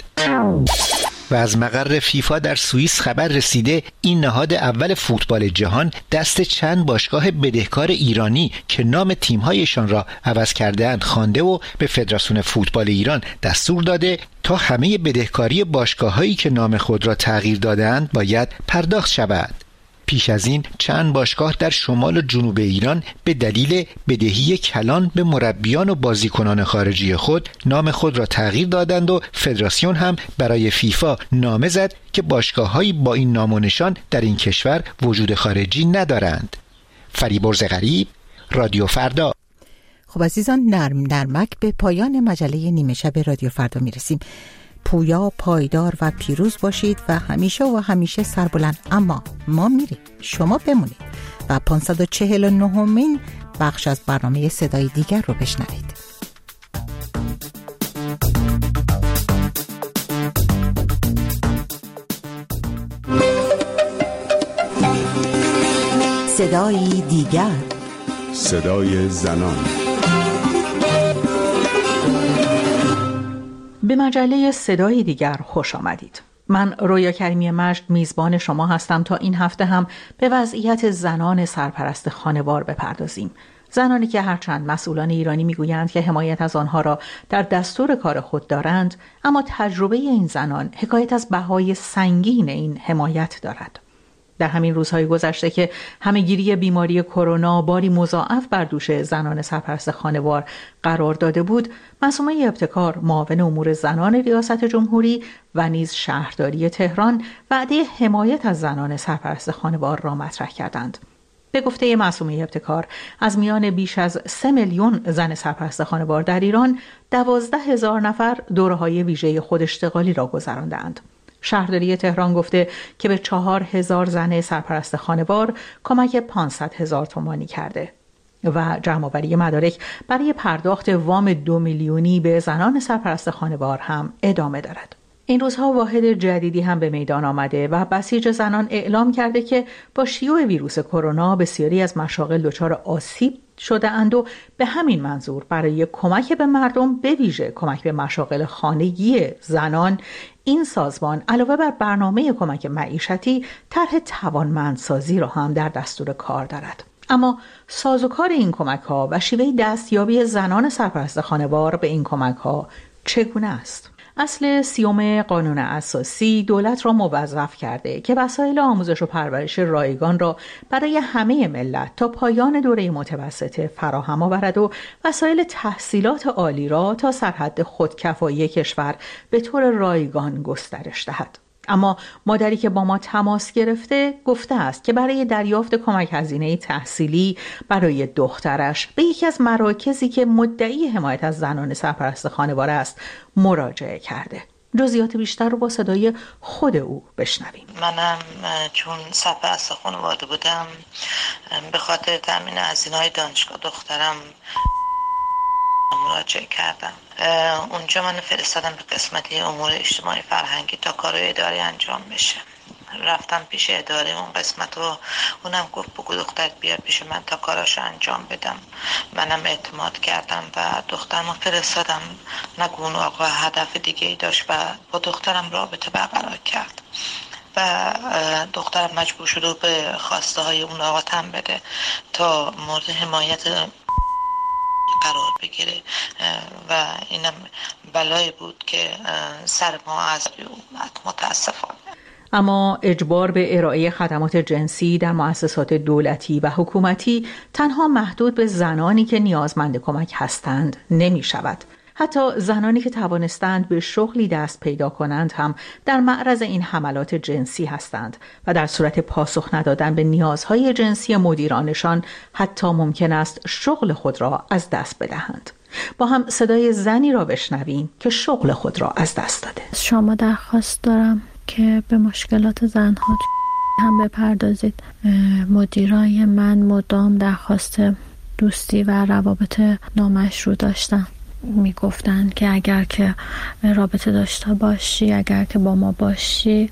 و از مقر فیفا در سوئیس خبر رسیده این نهاد اول فوتبال جهان دست چند باشگاه بدهکار ایرانی که نام تیم‌هایشان را عوض کرده‌اند خوانده و به فدراسیون فوتبال ایران دستور داده تا همه بدهکاری باشگاه‌هایی که نام خود را تغییر داده‌اند باید پرداخت شود. پیش از این چند باشگاه در شمال و جنوب ایران به دلیل بدهی کلان به مربیان و بازیکنان خارجی خود نام خود را تغییر دادند و فدراسیون هم برای فیفا نامه زد که باشگاه‌هایی با این نام و نشان در این کشور وجود خارجی ندارند. فریبرز غریب، رادیو فردا. خب عزیزان، نرم نرمک به پایان مجله نیمه شب رادیو فردا میرسیم. پویا، پایدار و پیروز باشید و همیشه و همیشه سربلند. اما ما میریم، شما بمونید و پانصد و چهل و نهمین بخش از برنامه صدای دیگر رو بشنوید. صدای دیگر، صدای زنان. به مجله صدای دیگر خوش آمدید. من رویا کریمی مجد میزبان شما هستم تا این هفته هم به وضعیت زنان سرپرست خانوار بپردازیم. زنانی که هرچند مسئولان ایرانی میگویند که حمایت از آنها را در دستور کار خود دارند، اما تجربه این زنان حکایت از بهای سنگین این حمایت دارد. در همین روزهای گذشته که همه‌گیری بیماری کرونا باری مضاعف بر دوش زنان سرپرست خانوار قرار داده بود، معصومه ابتکار، معاون امور زنان ریاست جمهوری و نیز شهرداری تهران وعده حمایت از زنان سرپرست خانوار را مطرح کردند. به گفته معصومه ابتکار، از میان بیش از سه میلیون زن سرپرست خانوار در ایران، دوازده هزار نفر دوره‌های ویژه خود اشتغالی را گذراندند. شهرداری تهران گفته که به چهار هزار زن سرپرست خانوار کمک پانصد هزار تومانی کرده و جمع‌آوری مدارک برای پرداخت وام دو میلیونی به زنان سرپرست خانوار هم ادامه دارد. این روزها واحد جدیدی هم به میدان آمده و بسیج زنان اعلام کرده که با شیوع ویروس کرونا بسیاری از مشاغل دچار آسیب شده اند و به همین منظور برای کمک به مردم، به ویژه کمک به مشاغل خانگی زنان، این سازمان علاوه بر برنامه کمک معیشتی طرح توانمندسازی را هم در دستور کار دارد. اما سازوکار این کمک ها و شیوه دستیابی زنان سرپرست خانوار به این کمک ها چگونه است؟ اصل سیوم قانون اساسی دولت را موظف کرده که وسایل آموزش و پرورش رایگان را برای همه ملت تا پایان دوره متوسطه فراهم آورد و وسایل تحصیلات عالی را تا سرحد خودکفایی کشور به طور رایگان گسترش دهد. اما مادری که با ما تماس گرفته گفته است که برای دریافت کمک هزینه تحصیلی برای دخترش به یکی از مراکزی که مدعی حمایت از زنان سرپرست خانوار است مراجعه کرده. جزئیات بیشتر رو با صدای خود او بشنویم. منم چون سرپرست خانواده بودم، به خاطر تامین هزینه‌های دانشگاه دخترم مراجعه کردم. اونجا من فرستادم به قسمتی امور اجتماعی فرهنگی تا کارهای اداری انجام بشه. رفتم پیش اداره اون قسمت و اونم گفت بگو دخترت بیار پیش من تا کاراشو انجام بدم. منم اعتماد کردم و دخترمو فرستادم. نگو اون آقا هدف دیگه ای داشت و با دخترم رابطه برقرار کرد و دخترم مجبور شد و به خواسته های اون آقا تن بده تا مورد حمایت قرار بگیره و اینم بلایی بود که سر ما از اومد متاسفانه. اما اجبار به ارائه خدمات جنسی در مؤسسات دولتی و حکومتی تنها محدود به زنانی که نیازمند کمک هستند نمی شود. حتی زنانی که توانستند به شغلی دست پیدا کنند هم در معرض این حملات جنسی هستند و در صورت پاسخ ندادن به نیازهای جنسی مدیرانشان حتی ممکن است شغل خود را از دست بدهند. با هم صدای زنی را بشنویم که شغل خود را از دست داده. شما درخواست دارم که به مشکلات زنها هم بپردازید. مدیرای من مدام درخواست دوستی و روابط نامشروع داشتن. می گفتن که اگر که رابطه داشته باشی، اگر که با ما باشی،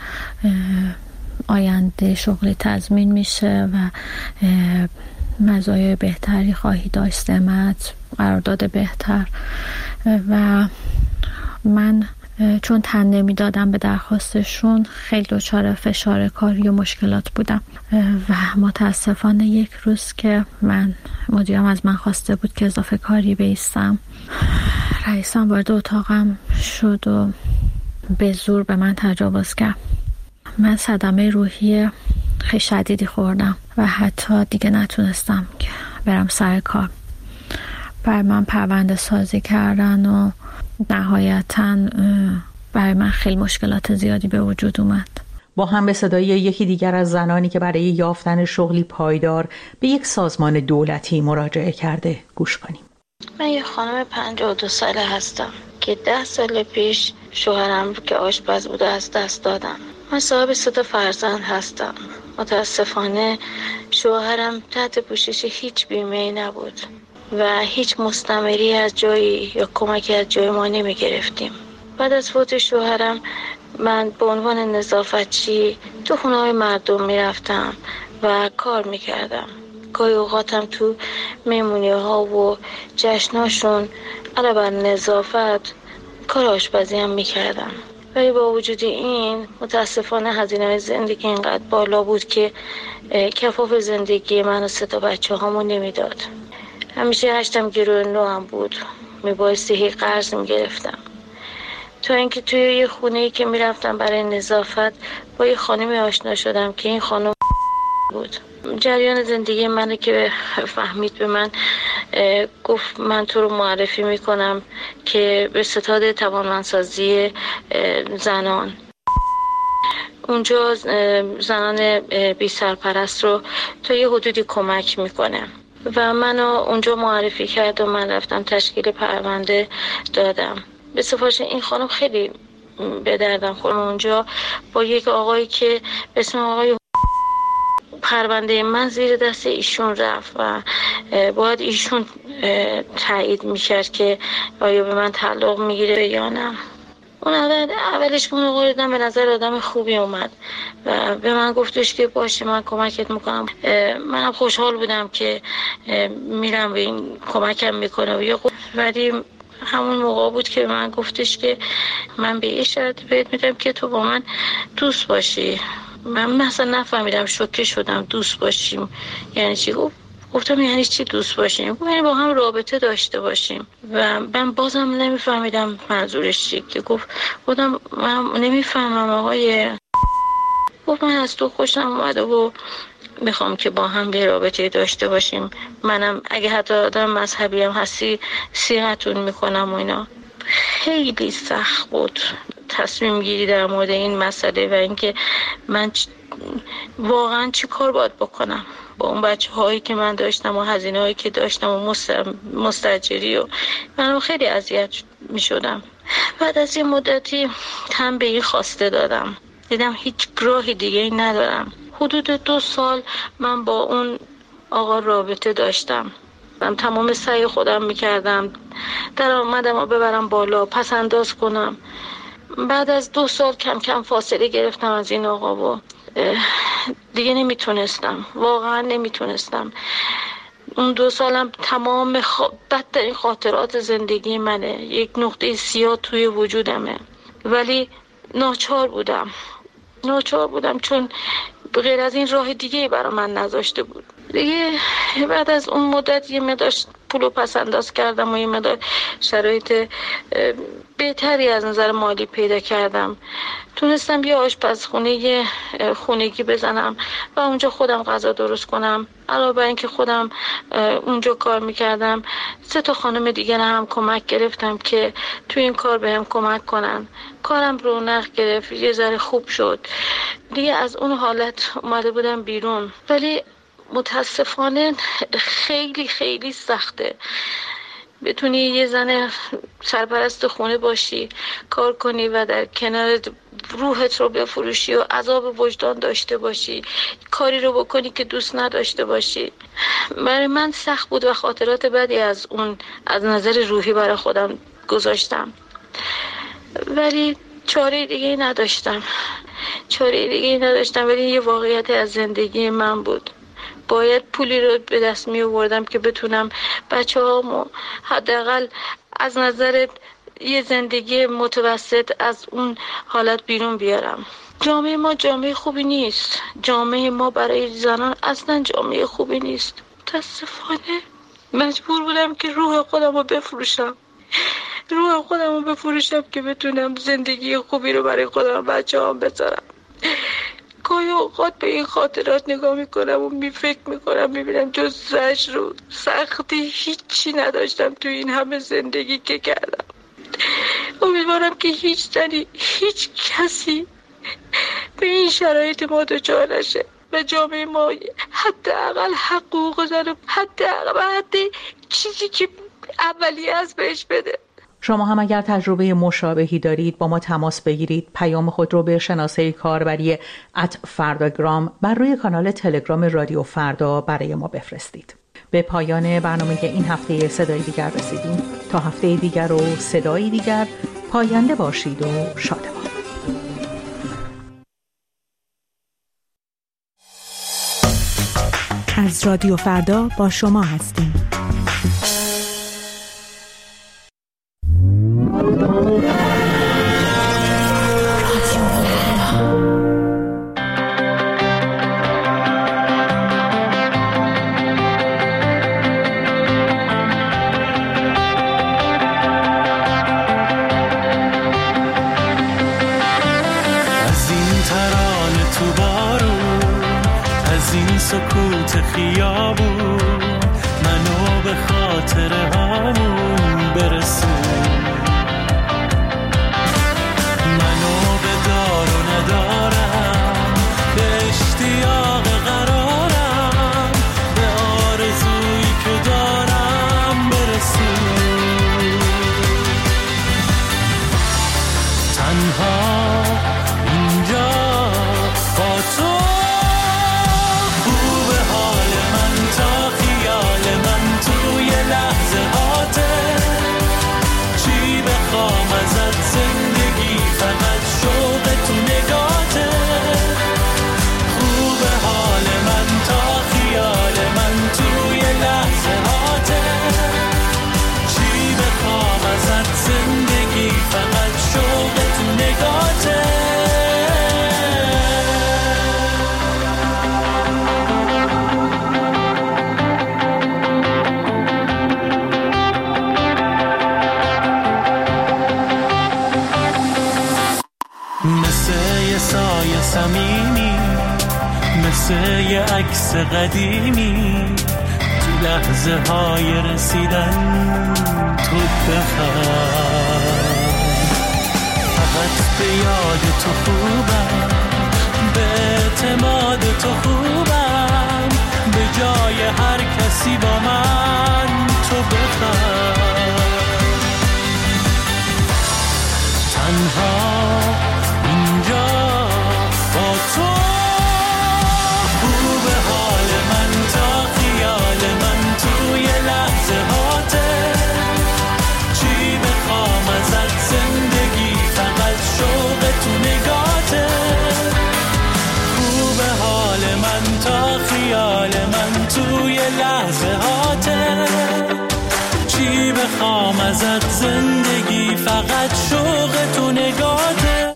آینده شغلی تضمین میشه و مزایای بهتری خواهی داشت، سمت، قرارداد بهتر. و من چون تن نمی دادم به درخواستشون، خیلی دچار فشار کاری و مشکلات بودم و متاسفانه یک روز که من مدیرم از من خواسته بود که اضافه کاری بیستم، رئیسم وارد اتاقم شد و به زور به من تجاوز کرد. من صدمه روحی خیلی شدیدی خوردم و حتی دیگه نتونستم که برم سر کار. برای من پرونده سازی کردن و نهایتاً برای من خیلی مشکلات زیادی به وجود اومد. با هم به صدای یکی دیگر از زنانی که برای یافتن شغلی پایدار به یک سازمان دولتی مراجعه کرده گوش کنیم. من یه خانم پنجاه و دو ساله هستم که ده سال پیش شوهرم که آشپز بوده از دست دادم. من صاحب سه تا فرزند هستم. متاسفانه شوهرم تحت پوشش هیچ بیمه‌ای نبود و هیچ مستمری از جایی یا کمکی از جای ما نمی گرفتیم. بعد از فوت شوهرم من به عنوان نظافتچی تو خونه‌های مردم می رفتم و کار می کردم. گاهی اوقاتم تو مهمونی ها و جشناشون علاوه بر نظافت کار آشپزی هم می کردم. ولی با وجود این متاسفانه هزینه زندگی اینقدر بالا بود که کفاف زندگی من و سه تا بچه هامو نمیداد. همیشه هشتم گروه نو هم بود، میبایستی هی قرض میگرفتم. تا اینکه توی یه خونه‌ای که میرفتم برای نظافت با یه خانمی آشنا شدم که این خانم بود. جریان زندگی منو که فهمید به من گفت من تو رو معرفی میکنم که به ستاد توانمندسازی زنان. اونجا زنان بی سرپرست رو تا یه حدودی کمک میکنه و منو اونجا معرفی کرد و من رفتم تشکیل پرونده دادم. به سفارش این خانم خیلی به دردم خورد. اونجا با یک آقایی که به اسم آقای پرونده من زیر دست ایشون رفت و باید ایشون تایید میکرد که آیا به من تعلق میگیره یا نه. اون اول اولش که اون آقا دیدم به نظر آدم خوبی اومد و به من گفتش که باشه من کمکت میکنم. منم خوشحال بودم که میرم به این کمکم میکنه. ولی همون موقع بود که به من گفتش که من به یه شرط بهت میدم که تو با من دوست باشی. من مثلا نفهمیدم، شوکه شدم. دوست باشیم یعنی چی؟ گفتم یعنی چی دوست باشیم؟ یعنی با هم رابطه داشته باشیم. و من بازم نمیفهمیدم منظورش چی. که گفت بودم من نمیفهمم آقای. گفت من از تو خوشم اومده و میخوام که با هم به رابطه داشته باشیم. منم اگه حتی آدم مذهبی هم هستی صیغتون میکنم و اینا. خیلی سخت بود تصمیم گیری در مورد این مسئله و اینکه من چ... واقعا چی کار باید بکنم با اون بچه هایی که من داشتم و هزینه هایی که داشتم و مست... مستاجری و من خیلی اذیت می شدم. بعد از یه مدتی هم به این خواسته دادم، دیدم هیچ راهی دیگه ای ندارم. حدود دو سال من با اون آقا رابطه داشتم. من تمام سعی خودم میکردم درآمدم رو ببرم بالا، پس انداز کنم. بعد از دو سال کم کم فاصله گرفتم از این آقا و دیگه نمیتونستم، واقعا نمیتونستم. اون دو سالم تمام خ... بدترین خاطرات زندگی منه. یک نقطه سیاه توی وجودمه. ولی ناچار بودم ناچار بودم چون غیر از این راه دیگه برای من نذاشته بود دیگه. بعد از اون مدت یه مقدار پولو پس انداز کردم و یه مقدار شرایط بهتری از نظر مالی پیدا کردم. تونستم یه آشپزخونه یه خونگی بزنم و اونجا خودم غذا درست کنم. علاوه بر اینکه خودم اونجا کار میکردم، سه تا خانم دیگر هم کمک گرفتم که تو این کار بهم کمک کنن. کارم رونق گرفت، یه ذره خوب شد دیگه. از اون حالت اومده بودم بیرون. ولی متاسفانه خیلی خیلی سخته بتونی یه زن سرپرست خونه باشی، کار کنی و در کنار روحت رو بفروشی و عذاب وجدان داشته باشی، کاری رو بکنی که دوست نداشته باشی. برای من سخت بود و خاطرات بدی از اون از نظر روحی برای خودم گذاشتم. ولی چاره دیگه نداشتم چاره دیگه نداشتم ولی یه واقعیت از زندگی من بود. باید پولی رو به دست می آوردم که بتونم بچه هامو حداقل از نظر یه زندگی متوسط از اون حالت بیرون بیارم. جامعه ما جامعه خوبی نیست. جامعه ما برای زنان اصلا جامعه خوبی نیست. متاسفانه مجبور بودم که روح خودم رو بفروشم روح خودم رو بفروشم که بتونم زندگی خوبی رو برای خودم و بچه هم بذارم. گاهی اوقات به این خاطرات نگاه میکنم و می فکر میکنم میبینم جز زجر رو سختی هیچی نداشتم تو این همه زندگی که کردم. امیدوارم که هیچ زنی هیچ کسی به این شرایط ما دچار نشه و جامعه ما حداقل حقوق زن، حداقل حتی چیزی که اولیه از بهش بده. شما هم اگر تجربه مشابهی دارید با ما تماس بگیرید. پیام خود رو به شناسه کاربری ات فرداگرام بر روی کانال تلگرام رادیو فردا برای ما بفرستید. به پایان برنامه این هفته صدای دیگر رسیدیم. تا هفته دیگر و صدای دیگر، پاینده باشید و شادمان. از رادیو فردا با شما هستیم. سکوت خیابون منو به خاطر همون برسون، منو به دار و ندارم، به اشتیاق قرارم، به آرزویی که دارم برسون. تنها اینجا با تو صمیمی، مثل یه عکس قدیمی، تو لحظه های رسیدن تو بخواه. فقط به یاد تو خوبم، به اعتماد تو خوبم، به جای هر کسی با من تو بخواه. تنها اینجا با تو خوب حال من تا خیال من توی لحظه هاته. چی بخوام ازت زندگی، فقط شوق تو نگاته. خوب حال من تا خیال من توی لحظه هاته. چی بخوام ازت زندگی، فقط شوق تو نگاته.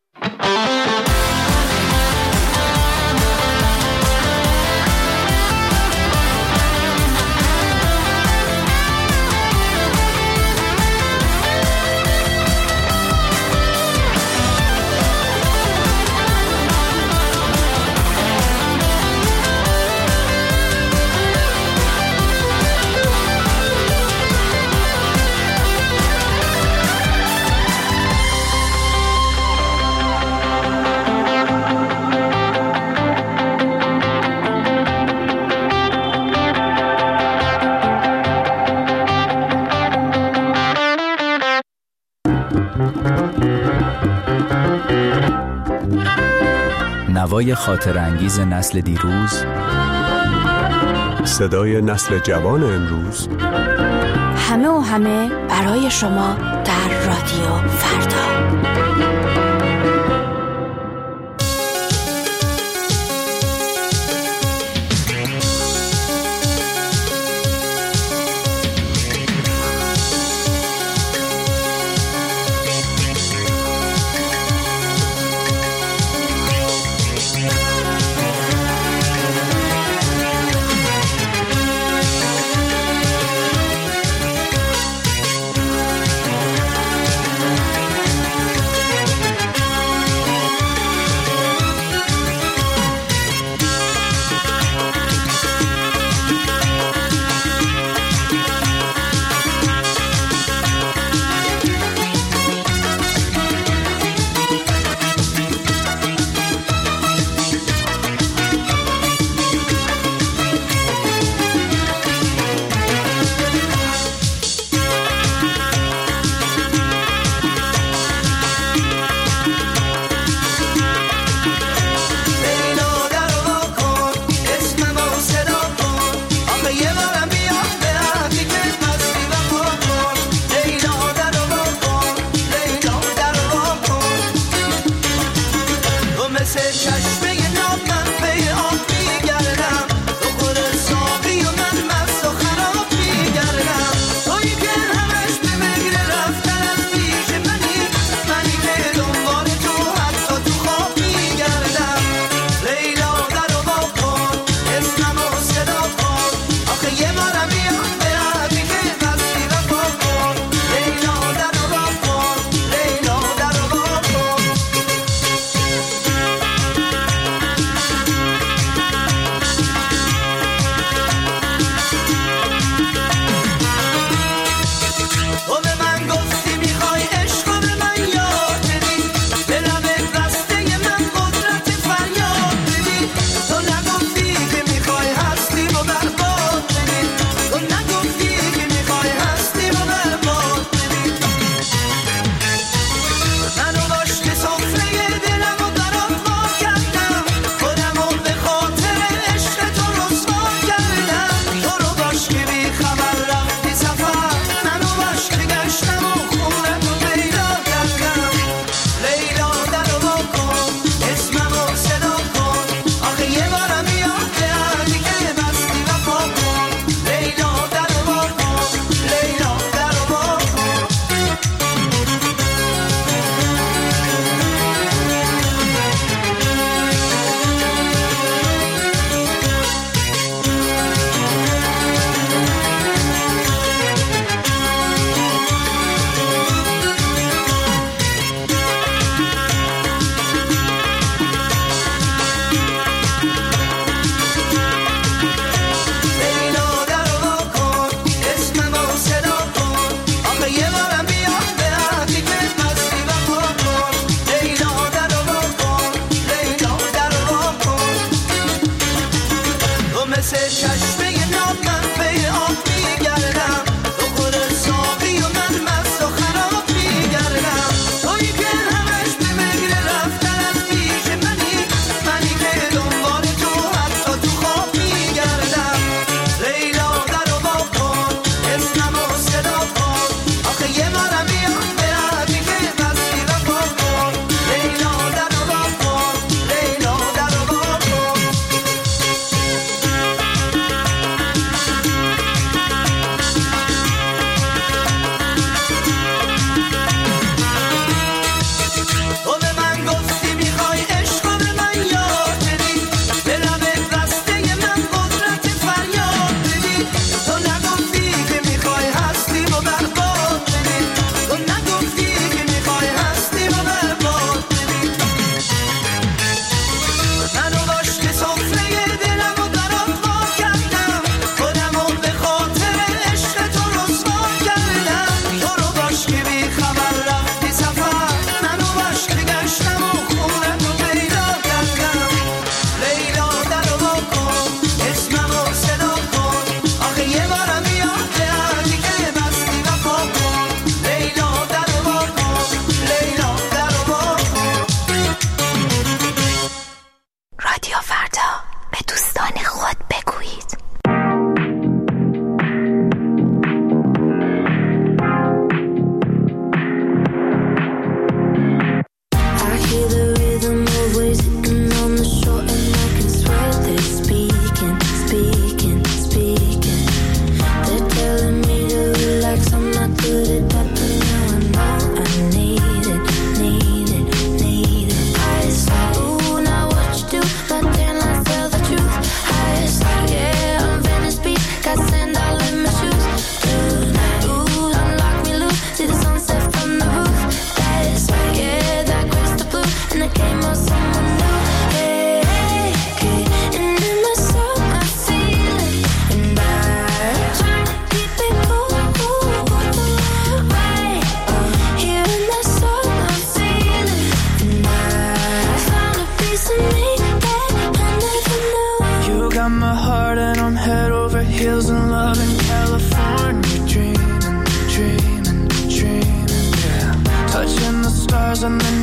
نوای خاطر انگیز نسل دیروز، صدای نسل جوان امروز، همه و همه برای شما در رادیو فردا.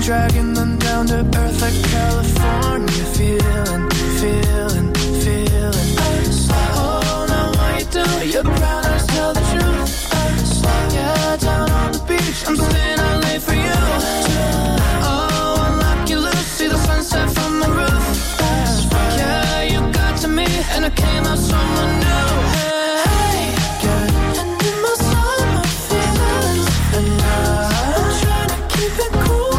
dragging them down to earth like California. Feeling, feeling, feeling us. Oh, now what you do? Your brown eyes tell the truth. Us, yeah, down on the beach, I'm staying out late for you. Oh, unlock you loose, see the sunset from the roof. Us, yeah, you got to me, and I came out someone new. Hey, yeah, and in my summer feelings, and I'm trying to keep it cool.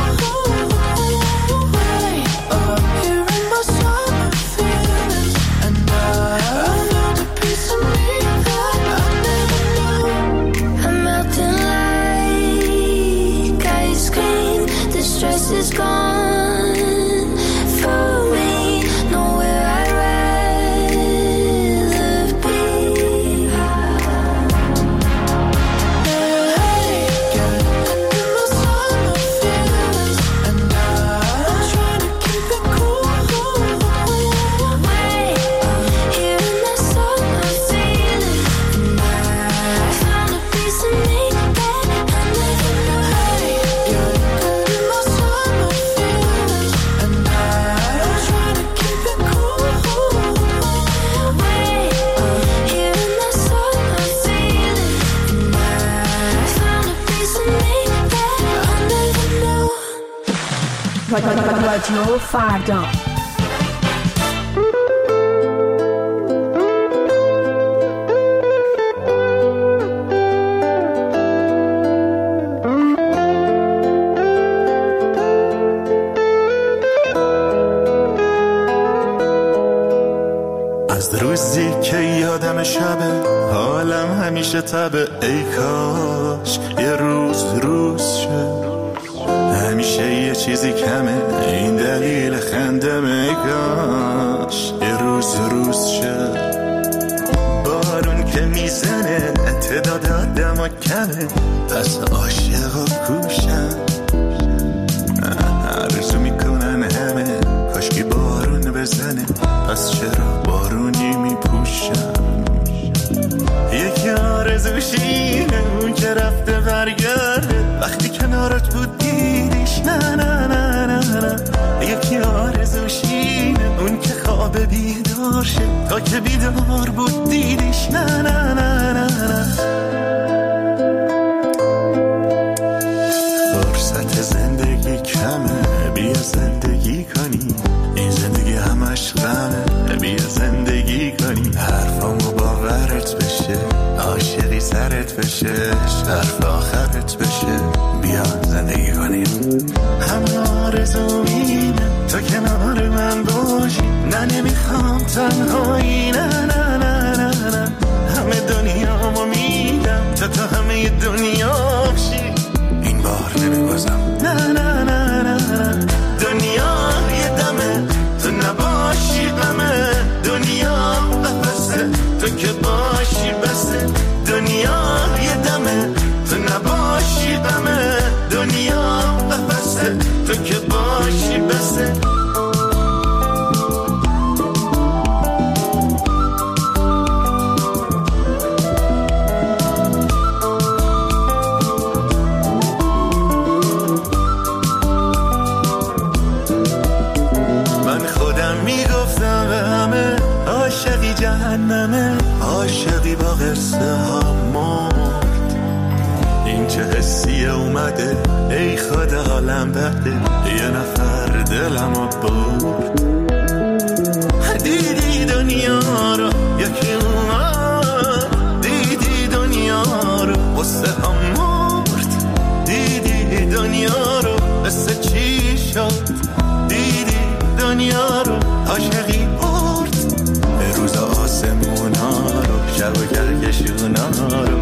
Hey, up here in my summer feelings, and I found a piece of me that I never knew. I'm melting like ice cream. The stress is gone for me. Nowhere I'd rather be. Hey, girl, and in my summer feelings, and I'm trying to keep it cool. Way up here in my summer feelings, and I found a piece of me that I never knew. Hey, girl, and in my summer feelings, and I'm trying to keep it cool. Way up here in my summer feelings, and I found a piece of me that I never knew. رادیو فردا. از روزی که یادم شبه حالم همیشه تبه، ای کاش یه روز روز شه، همیشه یه چیزی کمه این دلیل خندمه، ای کاش یه روز روز شه. بارون که میزنه تعداد آدم کمه، پس عاشق و کوشم، آرزو میکنن همه کاشکی بارون بزنه، پس چرا بارونی میپوشم. یکی آرزوشینه اون که رفته برگرده، وقتی کنارت بود دیدیش نه نه نه نه نه. یکی آرزوشینه اون که خواب بیدار شه، تا که بیدار بود دیدیش نه نه نه نه نه. فرصت زندگی کمه، بیا زندگی کنی، این زندگی همش غمه، بیا زندگی کنی. حرفامو باورت بشه، عاشقی سرت بشه، حرف آخرت بشه، بیا زندگی کنی. همه آرزو اینه تو کنار من باشی، نه نمیخوام تنهایی، نه نه نه نه نه. همه دنیامو میدم تا تو همه دنیا بشی، این بار نمیبازم، نه نه نه نه نه. دنیا یه دمه تو نباشی غمه، دنیا قفسه تو که باشی بسه. دنیا یه دمه تو نباشی غمه، دنیا قفسه تو که باشی بسه. عاشقی جهنمه، عاشقی با قصه ها مرد، این چه حسیه اومده ای خدا حالم بده، یه نفر دلمو برد. دیدی دنیا رو یکی اومد، دیدی دنیا رو قصه ها مرد، دیدی دنیا رو قصه چی شد، دیدی دنیا رو عاشقی برد. روز آسمونا رو شب و گرگشونا رو